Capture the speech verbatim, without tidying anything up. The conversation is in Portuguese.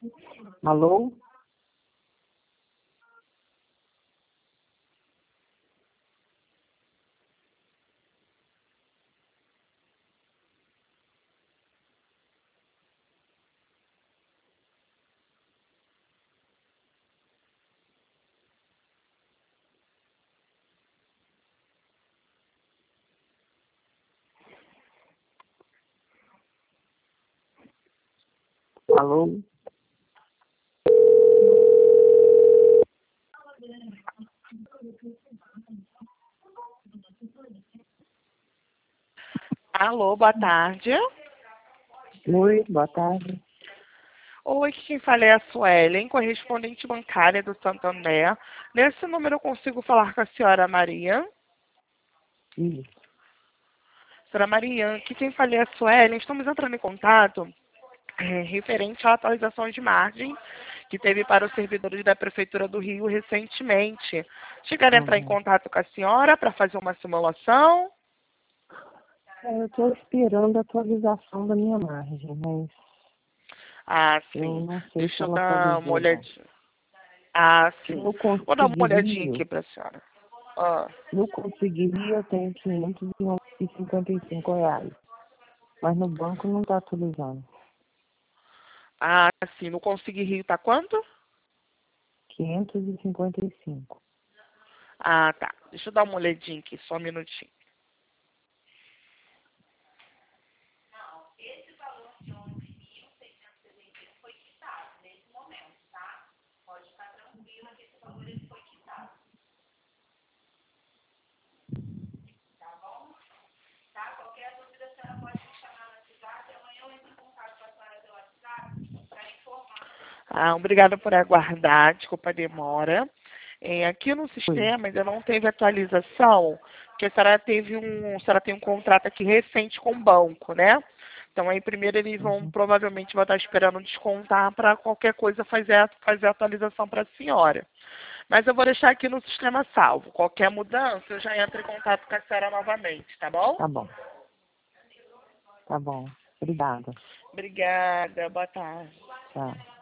Alô? Alô? Alô, boa tarde. Oi, boa tarde. Oi, quem fala é a Suelen, correspondente bancária do Santander. Nesse número eu consigo falar com a senhora Maria. Isso. Senhora Maria, aqui quem fala é a Suelen. Estamos entrando em contato é, referente à atualização de margem que teve para os servidores da Prefeitura do Rio recentemente. Chegaram a entrar em Uhum. contato com a senhora para fazer uma simulação? É, eu estou esperando a atualização da minha margem, mas Ah, eu sim. não sei se Deixa eu ela dar uma atualizou, não. olhadinha. Ah, sim. No Vou dar uma olhadinha Conseguiria, aqui para a senhora. Ah. no Conseguiria eu tenho quinhentos e cinquenta e cinco reais, mas no banco não está atualizando. Ah, sim. No Consegui Rio tá quanto? quinhentos e cinquenta e cinco. Ah, tá. Deixa eu dar uma olhadinha aqui, só um minutinho. Ah, obrigada por aguardar, desculpa a demora. É, aqui no Oi. sistema ainda não teve atualização, porque a senhora teve um, a senhora tem um contrato aqui recente com o banco, né? Então aí primeiro eles vão Uhum. provavelmente vão estar esperando descontar para qualquer coisa fazer a, fazer a atualização para a senhora. Mas eu vou deixar aqui no sistema salvo. Qualquer mudança eu já entro em contato com a senhora novamente, tá bom? Tá bom, tá bom. Obrigada. Obrigada, boa tarde. Tchau.